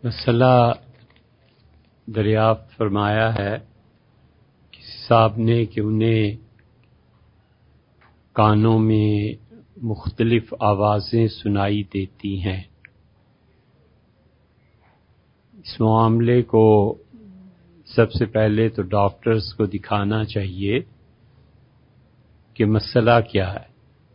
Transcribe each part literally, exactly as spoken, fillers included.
مسئلہ دریافت فرمایا ہے کسی صاحب نے کہ انہیں کانوں میں مختلف آوازیں سنائی دیتی ہیں۔ اس معاملے کو سب سے پہلے تو ڈاکٹرز کو دکھانا چاہیے کہ مسئلہ کیا ہے،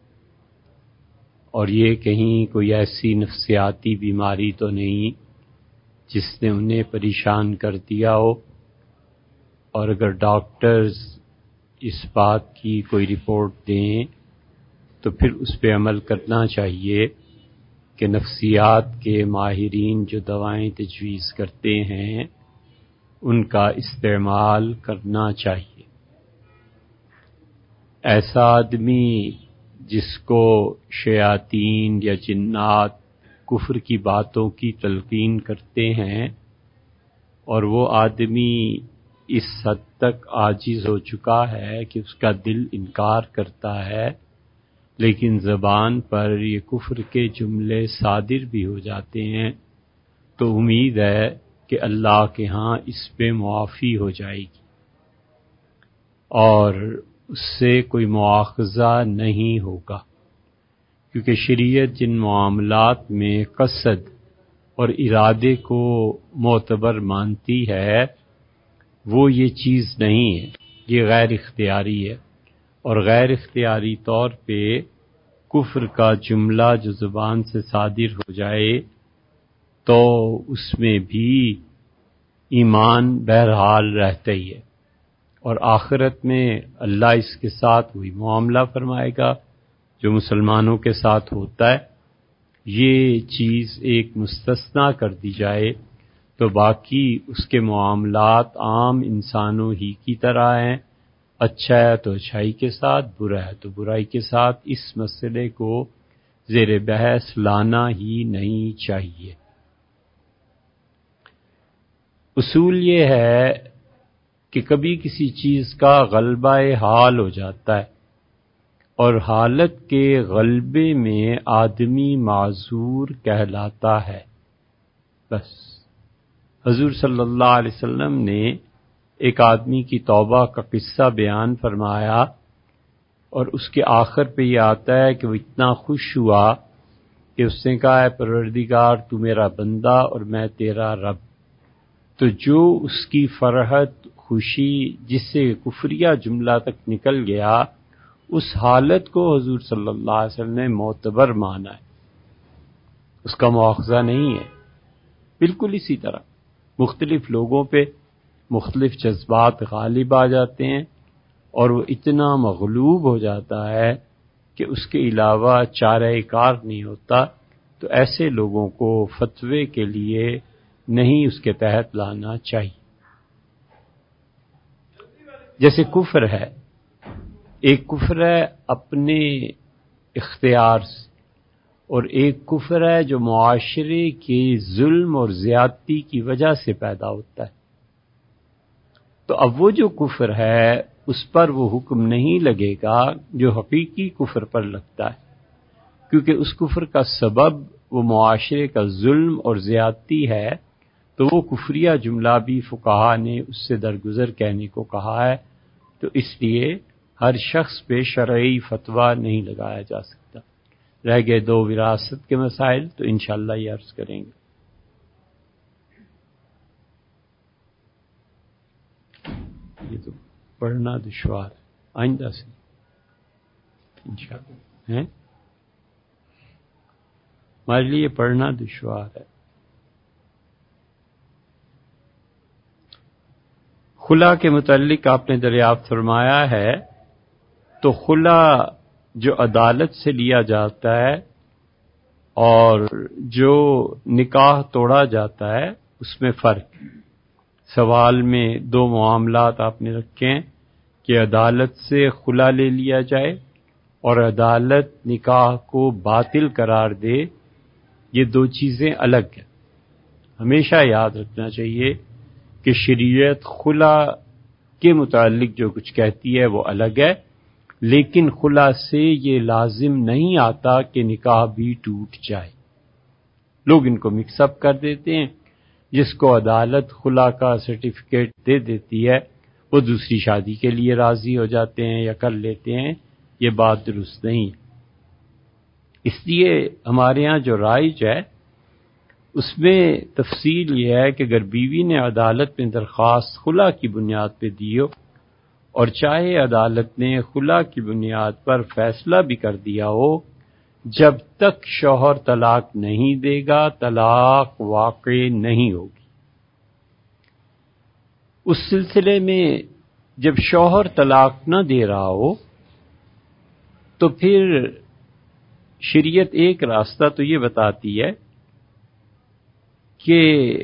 اور یہ کہیں کوئی ایسی نفسیاتی بیماری تو نہیں جس نے انہیں پریشان کر دیا ہو، اور اگر ڈاکٹرز اس بات کی کوئی رپورٹ دیں تو پھر اس پہ عمل کرنا چاہیے کہ نفسیات کے ماہرین جو دوائیں تجویز کرتے ہیں ان کا استعمال کرنا چاہیے۔ ایسا آدمی جس کو شیاطین یا جنات کفر کی باتوں کی تلقین کرتے ہیں اور وہ آدمی اس حد تک عاجز ہو چکا ہے کہ اس کا دل انکار کرتا ہے لیکن زبان پر یہ کفر کے جملے صادر بھی ہو جاتے ہیں، تو امید ہے کہ اللہ کے ہاں اس پہ معافی ہو جائے گی اور اس سے کوئی مواخذہ نہیں ہوگا، کیونکہ شریعت جن معاملات میں قصد اور ارادے کو معتبر مانتی ہے وہ یہ چیز نہیں ہے، یہ غیر اختیاری ہے، اور غیر اختیاری طور پہ کفر کا جملہ جو زبان سے صادر ہو جائے تو اس میں بھی ایمان بہرحال رہتا ہی ہے، اور آخرت میں اللہ اس کے ساتھ وہی معاملہ فرمائے گا جو مسلمانوں کے ساتھ ہوتا ہے۔ یہ چیز ایک مستثنیٰ کر دی جائے تو باقی اس کے معاملات عام انسانوں ہی کی طرح ہیں، اچھا ہے تو اچھائی کے ساتھ، برا ہے تو برائی کے ساتھ، اس مسئلے کو زیر بحث لانا ہی نہیں چاہیے۔ اصول یہ ہے کہ کبھی کسی چیز کا غلبہ حال ہو جاتا ہے اور حالت کے غلبے میں آدمی معذور کہلاتا ہے، بس۔ حضور صلی اللہ علیہ وسلم نے ایک آدمی کی توبہ کا قصہ بیان فرمایا اور اس کے آخر پہ یہ آتا ہے کہ وہ اتنا خوش ہوا کہ اس نے کہا ہے پروردگار تو میرا بندہ اور میں تیرا رب، تو جو اس کی فرحت خوشی جس سے کفریہ جملہ تک نکل گیا اس حالت کو حضور صلی اللہ علیہ وسلم نے معتبر مانا ہے، اس کا مواخذہ نہیں ہے۔ بالکل اسی طرح مختلف لوگوں پہ مختلف جذبات غالب آ جاتے ہیں اور وہ اتنا مغلوب ہو جاتا ہے کہ اس کے علاوہ چارہ کار نہیں ہوتا، تو ایسے لوگوں کو فتوے کے لیے نہیں اس کے تحت لانا چاہیے۔ جیسے کفر ہے، ایک کفر ہے اپنے اختیار سے اور ایک کفر ہے جو معاشرے کے ظلم اور زیادتی کی وجہ سے پیدا ہوتا ہے، تو اب وہ جو کفر ہے اس پر وہ حکم نہیں لگے گا جو حقیقی کفر پر لگتا ہے، کیونکہ اس کفر کا سبب وہ معاشرے کا ظلم اور زیادتی ہے، تو وہ کفریہ جملہ بھی فقہا نے اس سے درگزر کہنے کو کہا ہے، تو اس لیے ہر شخص پہ شرعی فتویٰ نہیں لگایا جا سکتا۔ رہ گئے دو وراثت کے مسائل تو انشاءاللہ یہ عرض کریں گے۔ یہ تو پڑھنا دشوار ہے، آئندہ سے انشاءاللہ ہیں، ہمارے لیے پڑھنا دشوار ہے۔ خلا کے متعلق آپ نے دریافت فرمایا ہے، تو خلا جو عدالت سے لیا جاتا ہے اور جو نکاح توڑا جاتا ہے اس میں فرق ہے۔ سوال میں دو معاملات آپ نے رکھے ہیں کہ عدالت سے خلا لے لیا جائے اور عدالت نکاح کو باطل قرار دے، یہ دو چیزیں الگ ہیں۔ ہمیشہ یاد رکھنا چاہیے کہ شریعت خلا کے متعلق جو کچھ کہتی ہے وہ الگ ہے، لیکن خلا سے یہ لازم نہیں آتا کہ نکاح بھی ٹوٹ جائے۔ لوگ ان کو مکس اپ کر دیتے ہیں، جس کو عدالت خلا کا سرٹیفکیٹ دے دیتی ہے وہ دوسری شادی کے لیے راضی ہو جاتے ہیں یا کر لیتے ہیں، یہ بات درست نہیں۔ اس لیے ہمارے ہاں جو رائج ہے اس میں تفصیل یہ ہے کہ اگر بیوی نے عدالت میں درخواست خلا کی بنیاد پہ دی ہو اور چاہے عدالت نے خلا کی بنیاد پر فیصلہ بھی کر دیا ہو، جب تک شوہر طلاق نہیں دے گا طلاق واقع نہیں ہوگی۔ اس سلسلے میں جب شوہر طلاق نہ دے رہا ہو تو پھر شریعت ایک راستہ تو یہ بتاتی ہے کہ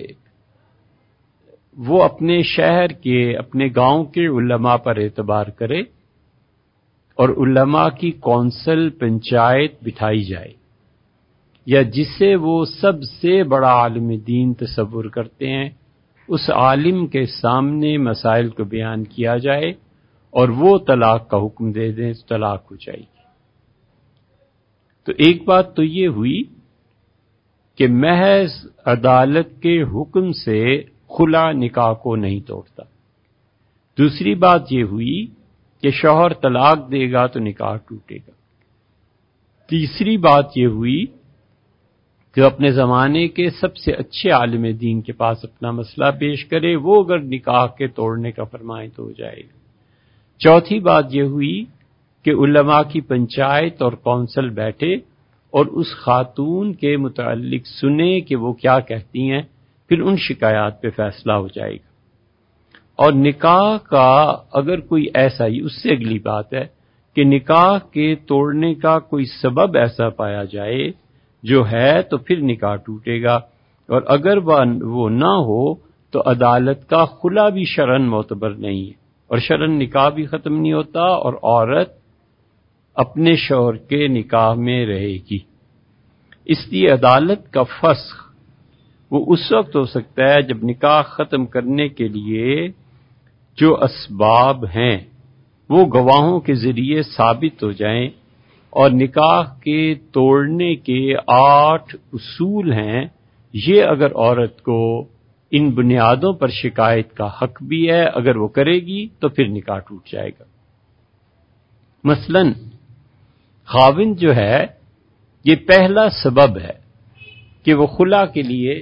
وہ اپنے شہر کے اپنے گاؤں کے علماء پر اعتبار کرے اور علماء کی کونسل پنچایت بٹھائی جائے، یا جسے وہ سب سے بڑا عالم دین تصور کرتے ہیں اس عالم کے سامنے مسائل کو بیان کیا جائے اور وہ طلاق کا حکم دے دیں تو طلاق ہو جائے گی۔ تو ایک بات تو یہ ہوئی کہ محض عدالت کے حکم سے خلا نکاح کو نہیں توڑتا۔ دوسری بات یہ ہوئی کہ شوہر طلاق دے گا تو نکاح ٹوٹے گا۔ تیسری بات یہ ہوئی کہ اپنے زمانے کے سب سے اچھے عالم دین کے پاس اپنا مسئلہ پیش کرے، وہ اگر نکاح کے توڑنے کا فرمائے تو ہو جائے گا۔ چوتھی بات یہ ہوئی کہ علماء کی پنچایت اور کونسل بیٹھے اور اس خاتون کے متعلق سنے کہ وہ کیا کہتی ہیں، پھر ان شکایات پہ فیصلہ ہو جائے گا۔ اور نکاح کا اگر کوئی ایسا ہی، اس سے اگلی بات ہے کہ نکاح کے توڑنے کا کوئی سبب ایسا پایا جائے جو ہے تو پھر نکاح ٹوٹے گا، اور اگر وہ نہ ہو تو عدالت کا خلا بھی شرعاً معتبر نہیں ہے، اور شرعاً نکاح بھی ختم نہیں ہوتا اور عورت اپنے شوہر کے نکاح میں رہے گی۔ اس لیے عدالت کا فسخ وہ اس وقت ہو سکتا ہے جب نکاح ختم کرنے کے لیے جو اسباب ہیں وہ گواہوں کے ذریعے ثابت ہو جائیں، اور نکاح کے توڑنے کے آٹھ اصول ہیں، یہ اگر عورت کو ان بنیادوں پر شکایت کا حق بھی ہے، اگر وہ کرے گی تو پھر نکاح ٹوٹ جائے گا۔ مثلاً خاوند جو ہے یہ پہلا سبب ہے کہ وہ خلا کے لیے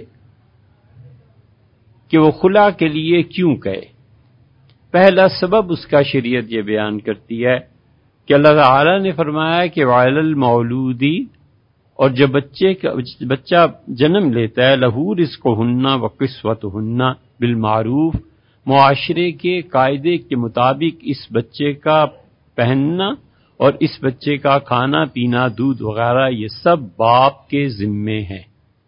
کہ وہ خلا کے لیے کیوں کہے۔ پہلا سبب اس کا شریعت یہ بیان کرتی ہے کہ اللہ تعالی نے فرمایا کہ وعلی المولودی، اور جب بچے کا بچہ جنم لیتا ہے لہو رزقہن و کسوتہن بالمعروف، معاشرے کے قاعدے کے مطابق اس بچے کا پہننا اور اس بچے کا کھانا پینا، دودھ وغیرہ، یہ سب باپ کے ذمے ہیں۔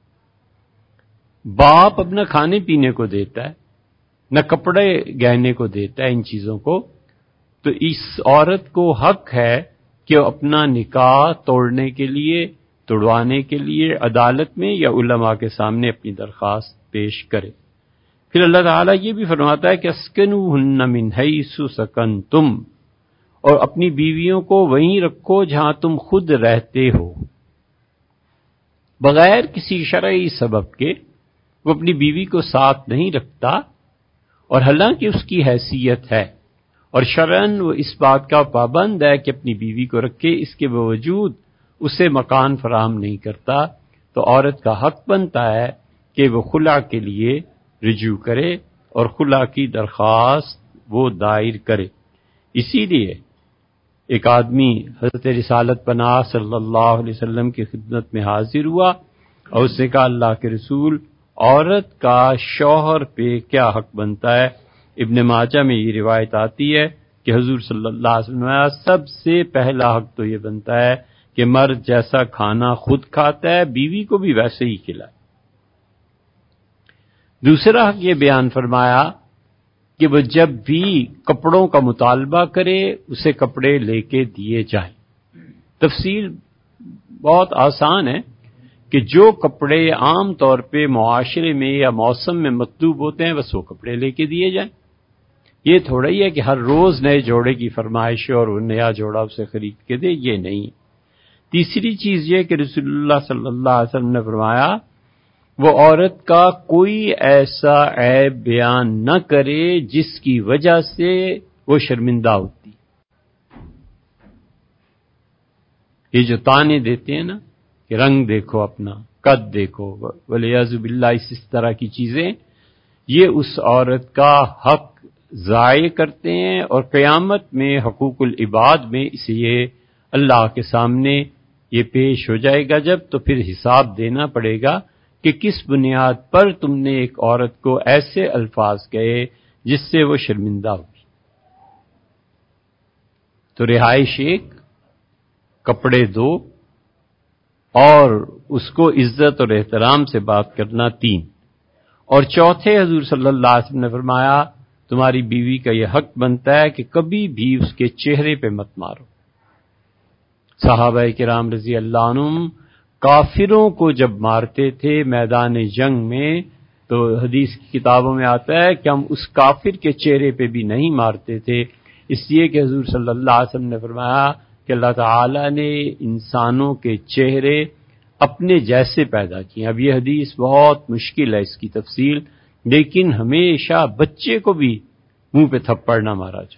باپ اپنا کھانے پینے کو دیتا ہے، نہ کپڑے گہنے کو دیتا ہے ان چیزوں کو، تو اس عورت کو حق ہے کہ وہ اپنا نکاح توڑنے کے لیے توڑوانے کے لیے عدالت میں یا علماء کے سامنے اپنی درخواست پیش کرے۔ پھر اللہ تعالیٰ یہ بھی فرماتا ہے کہ اسکنوہن من حیث سکنتم، اور اپنی بیویوں کو وہیں رکھو جہاں تم خود رہتے ہو۔ بغیر کسی شرعی سبب کے وہ اپنی بیوی کو ساتھ نہیں رکھتا، اور حالانکہ اس کی حیثیت ہے اور شرعاً وہ اس بات کا پابند ہے کہ اپنی بیوی کو رکھے، اس کے باوجود اسے مکان فراہم نہیں کرتا، تو عورت کا حق بنتا ہے کہ وہ خلا کے لیے رجوع کرے اور خلا کی درخواست وہ دائر کرے۔ اسی لیے ایک آدمی حضرت رسالت پناہ صلی اللہ علیہ وسلم کی خدمت میں حاضر ہوا اور اس نے کہا اللہ کے رسول، عورت کا شوہر پہ کیا حق بنتا ہے؟ ابن ماجہ میں یہ روایت آتی ہے کہ حضور صلی اللہ علیہ وسلم نے سب سے پہلا حق تو یہ بنتا ہے کہ مرد جیسا کھانا خود کھاتا ہے بیوی کو بھی ویسے ہی کھلائے۔ دوسرا حق یہ بیان فرمایا کہ وہ جب بھی کپڑوں کا مطالبہ کرے اسے کپڑے لے کے دیے جائیں۔ تفصیل بہت آسان ہے کہ جو کپڑے عام طور پہ معاشرے میں یا موسم میں مطلوب ہوتے ہیں بس وہ کپڑے لے کے دیے جائیں۔ یہ تھوڑا ہی ہے کہ ہر روز نئے جوڑے کی فرمائش اور وہ نیا جوڑا اسے خرید کے دے، یہ نہیں۔ تیسری چیز یہ کہ رسول اللہ صلی اللہ علیہ وسلم نے فرمایا وہ عورت کا کوئی ایسا عیب بیان نہ کرے جس کی وجہ سے وہ شرمندہ ہوتی. یہ جو طعنے دیتے ہیں نا کہ رنگ دیکھو اپنا، قد دیکھو، والیاذ باللہ، اس طرح کی چیزیں، یہ اس عورت کا حق ضائع کرتے ہیں، اور قیامت میں حقوق العباد میں اسے یہ اللہ کے سامنے یہ پیش ہو جائے گا جب، تو پھر حساب دینا پڑے گا کہ کس بنیاد پر تم نے ایک عورت کو ایسے الفاظ کہے جس سے وہ شرمندہ ہوگی. تو رہائش ایک، کپڑے دو، اور اس کو عزت اور احترام سے بات کرنا تین، اور چوتھے حضور صلی اللہ علیہ وسلم نے فرمایا تمہاری بیوی کا یہ حق بنتا ہے کہ کبھی بھی اس کے چہرے پہ مت مارو. صحابہ کرام رضی اللہ عنہم کافروں کو جب مارتے تھے میدان جنگ میں تو حدیث کی کتابوں میں آتا ہے کہ ہم اس کافر کے چہرے پہ بھی نہیں مارتے تھے، اس لیے کہ حضور صلی اللہ علیہ وسلم نے فرمایا کہ اللہ تعالی نے انسانوں کے چہرے اپنے جیسے پیدا کیے. اب یہ حدیث بہت مشکل ہے اس کی تفصیل، لیکن ہمیشہ بچے کو بھی منہ پہ تھپڑ نہ مارا جائے.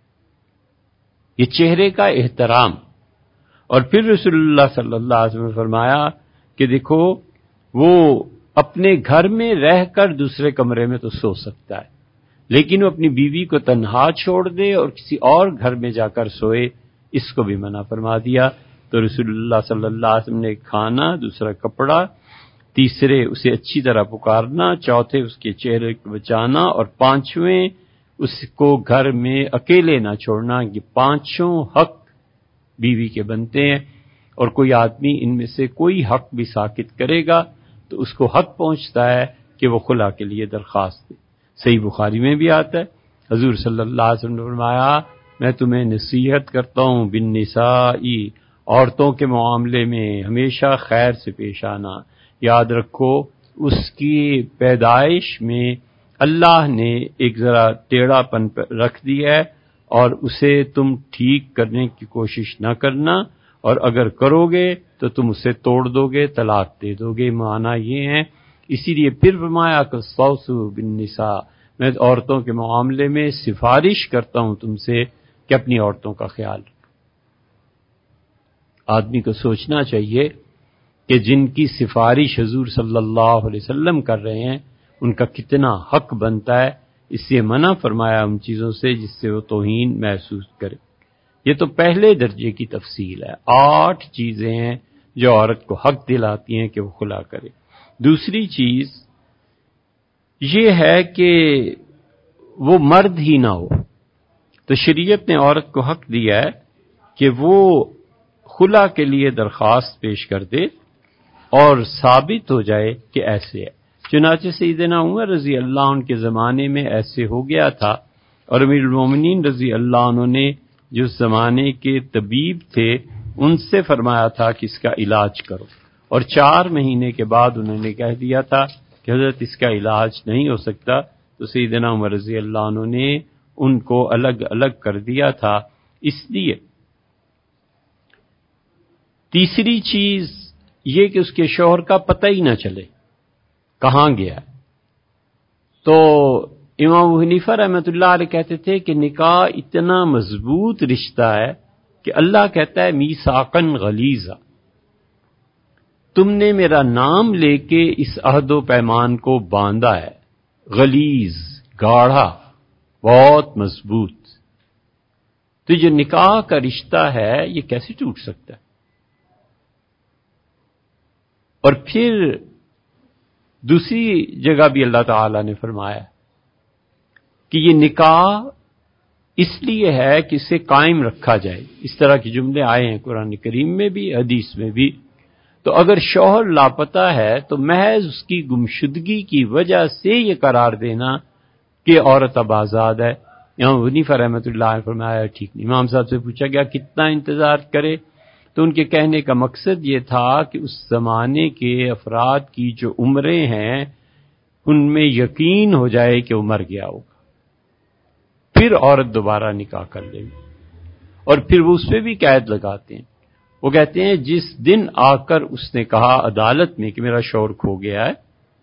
یہ چہرے کا احترام. اور پھر رسول اللہ صلی اللہ علیہ وسلم نے فرمایا کہ دیکھو وہ اپنے گھر میں رہ کر دوسرے کمرے میں تو سو سکتا ہے، لیکن وہ اپنی بیوی کو تنہا چھوڑ دے اور کسی اور گھر میں جا کر سوئے، اس کو بھی منع فرما دیا. تو رسول اللہ صلی اللہ علیہ وسلم نے کھانا، دوسرا کپڑا، تیسرے اسے اچھی طرح پکارنا، چوتھے اس کے چہرے کو بچانا، اور پانچویں اس کو گھر میں اکیلے نہ چھوڑنا. یہ پانچوں حق بیوی کے بنتے ہیں، اور کوئی آدمی ان میں سے کوئی حق بھی ساکت کرے گا تو اس کو حق پہنچتا ہے کہ وہ خلا کے لیے درخواست دے. صحیح بخاری میں بھی آتا ہے حضور صلی اللہ علیہ وسلم نے فرمایا میں تمہیں نصیحت کرتا ہوں بالنساء، عورتوں کے معاملے میں ہمیشہ خیر سے پیش آنا. یاد رکھو اس کی پیدائش میں اللہ نے ایک ذرا ٹیڑھا پن رکھ دیا ہے، اور اسے تم ٹھیک کرنے کی کوشش نہ کرنا، اور اگر کرو گے تو تم اسے توڑ دو گے، طلاق دے دو گے. معنی یہ ہے، اسی لیے پھر فرمایا کہ استوصوا بالنساء، میں عورتوں کے معاملے میں سفارش کرتا ہوں تم سے کہ اپنی عورتوں کا خیال رکھو. آدمی کو سوچنا چاہیے کہ جن کی سفارش حضور صلی اللہ علیہ وسلم کر رہے ہیں ان کا کتنا حق بنتا ہے. اس سے منع فرمایا ان چیزوں سے جس سے وہ توہین محسوس کرے. یہ تو پہلے درجے کی تفصیل ہے. آٹھ چیزیں ہیں جو عورت کو حق دلاتی ہیں کہ وہ خلا کرے. دوسری چیز یہ ہے کہ وہ مرد ہی نہ ہو. تو شریعت نے عورت کو حق دیا ہے کہ وہ خلا کے لیے درخواست پیش کر دے اور ثابت ہو جائے کہ ایسے ہے. چنانچہ سیدنا عمر رضی اللہ عنہ کے زمانے میں ایسے ہو گیا تھا، اور امیر المومنین رضی اللہ عنہ نے جو زمانے کے طبیب تھے ان سے فرمایا تھا کہ اس کا علاج کرو، اور چار مہینے کے بعد انہوں نے کہہ دیا تھا کہ حضرت اس کا علاج نہیں ہو سکتا. تو سیدنا عمر رضی اللہ عنہ نے ان کو الگ الگ کر دیا تھا. اس لیے تیسری چیز یہ کہ اس کے شوہر کا پتہ ہی نہ چلے کہاں گیا. تو امام ابو حنیفہ رحمۃ اللہ علیہ کہتے تھے کہ نکاح اتنا مضبوط رشتہ ہے کہ اللہ کہتا ہے میثاقاً غلیظا، تم نے میرا نام لے کے اس عہد و پیمان کو باندھا ہے، غلیظ، گاڑھا، بہت مضبوط. تو جو نکاح کا رشتہ ہے یہ کیسے ٹوٹ سکتا ہے؟ اور پھر دوسری جگہ بھی اللہ تعالی نے فرمایا کہ یہ نکاح اس لیے ہے کہ اسے قائم رکھا جائے. اس طرح کے جملے آئے ہیں قرآن کریم میں بھی، حدیث میں بھی. تو اگر شوہر لاپتہ ہے تو محض اس کی گمشدگی کی وجہ سے یہ قرار دینا کہ عورت اب آزاد ہے. امام حنیفہ رحمۃ اللہ علیہ نے فرمایا ٹھیک نہیں. امام صاحب سے پوچھا گیا کتنا انتظار کرے، تو ان کے کہنے کا مقصد یہ تھا کہ اس زمانے کے افراد کی جو عمریں ہیں ان میں یقین ہو جائے کہ وہ مر گیا ہوگا، پھر عورت دوبارہ نکاح کر لے گی. اور پھر وہ اس پہ بھی قید لگاتے ہیں. وہ کہتے ہیں جس دن آ کر اس نے کہا عدالت میں کہ میرا شوہر کھو گیا ہے،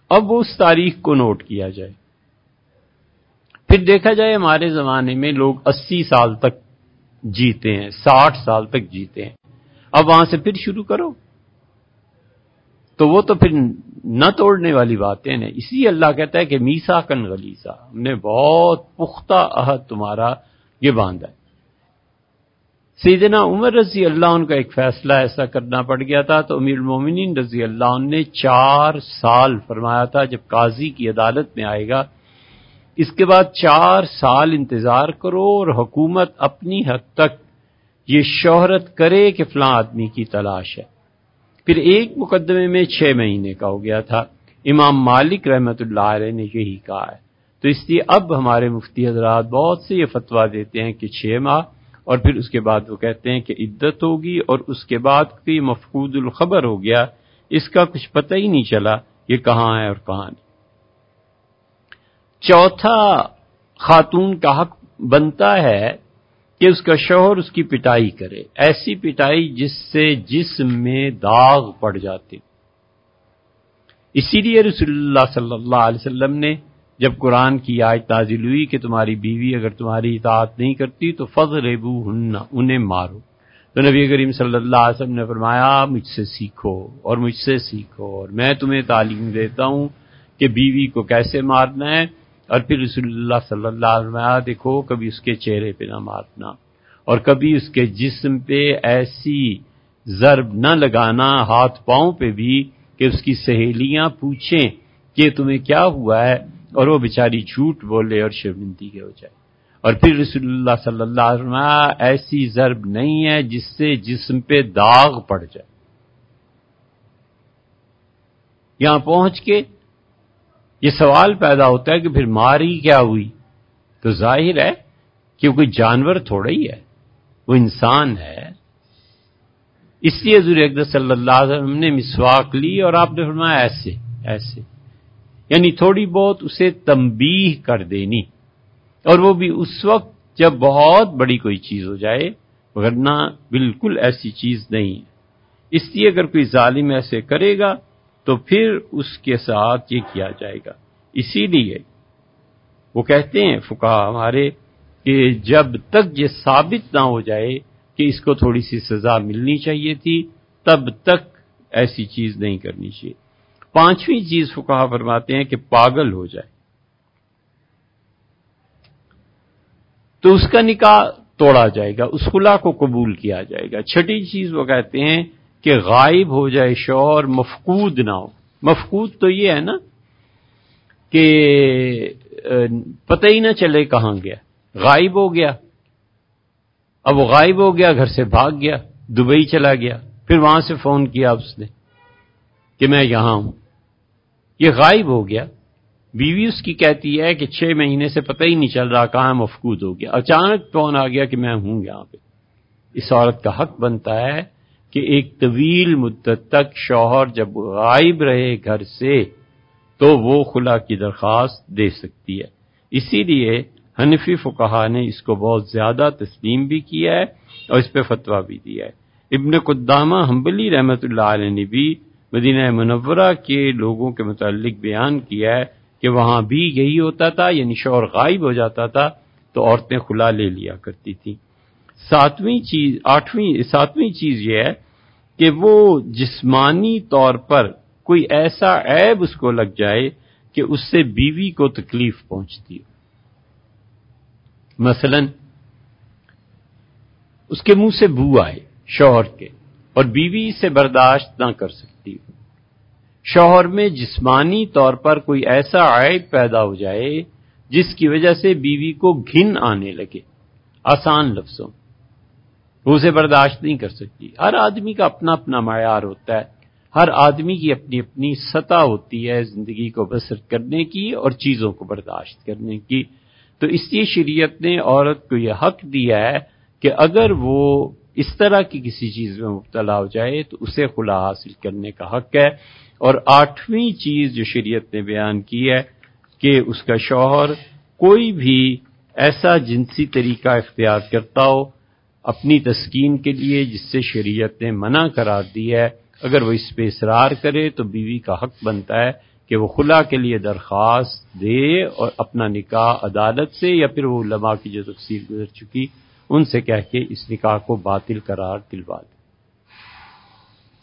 اب اس تاریخ کو نوٹ کیا جائے. پھر دیکھا جائے ہمارے زمانے میں لوگ اسی سال تک جیتے ہیں، ساٹھ سال تک جیتے ہیں، اب وہاں سے پھر شروع کرو تو وہ تو پھر نہ توڑنے والی باتیں ہیں. اسی اللہ کہتا ہے کہ میثاقاً غلیظا، ہم نے بہت پختہ عہد تمہارا یہ باندھا ہے. سیدنا عمر رضی اللہ عنہ کا ایک فیصلہ ایسا کرنا پڑ گیا تھا تو امیر المومنین رضی اللہ عنہ نے چار سال فرمایا تھا جب قاضی کی عدالت میں آئے گا اس کے بعد چار سال انتظار کرو اور حکومت اپنی حد تک یہ شہرت کرے کہ فلاں آدمی کی تلاش ہے. پھر ایک مقدمے میں چھ مہینے کا ہو گیا تھا. امام مالک رحمۃ اللہ علیہ نے یہی کہا ہے. تو اس لیے اب ہمارے مفتی حضرات بہت سے یہ فتویٰ دیتے ہیں کہ چھ ماہ اور پھر اس کے بعد وہ کہتے ہیں کہ عدت ہوگی اور اس کے بعد کوئی مفقود الخبر ہو گیا، اس کا کچھ پتہ ہی نہیں چلا یہ کہاں ہے اور کہاں نہیں. چوتھا، خاتون کا حق بنتا ہے کہ اس کا شوہر اس کی پٹائی کرے، ایسی پٹائی جس سے جسم میں داغ پڑ جاتے. اسی لیے رسول اللہ صلی اللہ علیہ وسلم نے جب قرآن کی آیت نازل ہوئی کہ تمہاری بیوی اگر تمہاری اطاعت نہیں کرتی تو فضربوہن، انہیں مارو، تو نبی کریم صلی اللہ علیہ وسلم نے فرمایا مجھ سے سیکھو اور مجھ سے سیکھو اور میں تمہیں تعلیم دیتا ہوں کہ بیوی کو کیسے مارنا ہے. اور پھر رسول اللہ صلی اللہ علیہ وسلم دیکھو کبھی اس کے چہرے پہ نہ مارنا اور کبھی اس کے جسم پہ ایسی ضرب نہ لگانا، ہاتھ پاؤں پہ بھی، کہ اس کی سہیلیاں پوچھیں کہ تمہیں کیا ہوا ہے اور وہ بیچاری جھوٹ بولے اور شرمندگی ہو جائے. اور پھر رسول اللہ صلی اللہ علیہ وسلم ایسی ضرب نہیں ہے جس سے جسم پہ داغ پڑ جائے. یہاں پہنچ کے یہ سوال پیدا ہوتا ہے کہ پھر ماری کیا ہوئی؟ تو ظاہر ہے کہ وہ کوئی جانور تھوڑا ہی ہے، وہ انسان ہے. اس لیے حضور اقدس صلی اللہ علیہ وسلم نے مسواک لی اور آپ نے فرمایا ایسے ایسے، یعنی تھوڑی بہت اسے تنبیہ کر دینی، اور وہ بھی اس وقت جب بہت بڑی کوئی چیز ہو جائے، ورنہ بالکل ایسی چیز نہیں ہے. اس لیے اگر کوئی ظالم ایسے کرے گا تو پھر اس کے ساتھ یہ کیا جائے گا. اسی لیے وہ کہتے ہیں فقہا ہمارے کہ جب تک یہ ثابت نہ ہو جائے کہ اس کو تھوڑی سی سزا ملنی چاہیے تھی تب تک ایسی چیز نہیں کرنی چاہیے. پانچویں چیز فقہا فرماتے ہیں کہ پاگل ہو جائے تو اس کا نکاح توڑا جائے گا، اس خلا کو قبول کیا جائے گا. چھٹی چیز وہ کہتے ہیں کہ غائب ہو جائے شوہر، مفقود نہ ہو. مفقود تو یہ ہے نا کہ پتہ ہی نہ چلے کہاں گیا، غائب ہو گیا. اب وہ غائب ہو گیا، گھر سے بھاگ گیا، دبئی چلا گیا، پھر وہاں سے فون کیا اس نے کہ میں یہاں ہوں، یہ غائب ہو گیا. بیوی اس کی کہتی ہے کہ چھ مہینے سے پتہ ہی نہیں چل رہا کہاں مفقود ہو گیا، اچانک فون آ گیا کہ میں ہوں یہاں پہ. اس عورت کا حق بنتا ہے کہ ایک طویل مدت تک شوہر جب غائب رہے گھر سے تو وہ خلا کی درخواست دے سکتی ہے. اسی لیے حنفی فقہا نے اس کو بہت زیادہ تسلیم بھی کیا ہے اور اس پہ فتویٰ بھی دیا ہے. ابن قدامہ حنبلی رحمۃ اللہ علیہ نے بھی مدینہ منورہ کے لوگوں کے متعلق بیان کیا ہے کہ وہاں بھی یہی ہوتا تھا، یعنی شوہر غائب ہو جاتا تھا تو عورتیں خلا لے لیا کرتی تھیں. ساتویں چیز آٹھویں ساتویں چیز یہ ہے کہ وہ جسمانی طور پر کوئی ایسا عیب اس کو لگ جائے کہ اس سے بیوی کو تکلیف پہنچتی ہو. مثلا اس کے منہ سے بو آئے شوہر کے اور بیوی سے برداشت نہ کر سکتی ہو. شوہر میں جسمانی طور پر کوئی ایسا عیب پیدا ہو جائے جس کی وجہ سے بیوی کو گھن آنے لگے، آسان لفظوں وہ اسے برداشت نہیں کر سکتی. ہر آدمی کا اپنا اپنا معیار ہوتا ہے، ہر آدمی کی اپنی اپنی سطح ہوتی ہے زندگی کو بسر کرنے کی اور چیزوں کو برداشت کرنے کی. تو اس لیے شریعت نے عورت کو یہ حق دیا ہے کہ اگر وہ اس طرح کی کسی چیز میں مبتلا ہو جائے تو اسے خلا حاصل کرنے کا حق ہے. اور آٹھویں چیز جو شریعت نے بیان کی ہے کہ اس کا شوہر کوئی بھی ایسا جنسی طریقہ اختیار کرتا ہو اپنی تسکین کے لیے جس سے شریعت نے منع قرار دی ہے، اگر وہ اس پہ اصرار کرے تو بیوی کا حق بنتا ہے کہ وہ خلا کے لیے درخواست دے اور اپنا نکاح عدالت سے یا پھر وہ علماء کی جو تفصیل گزر چکی ان سے کہہ کے اس نکاح کو باطل قرار دلوا دے۔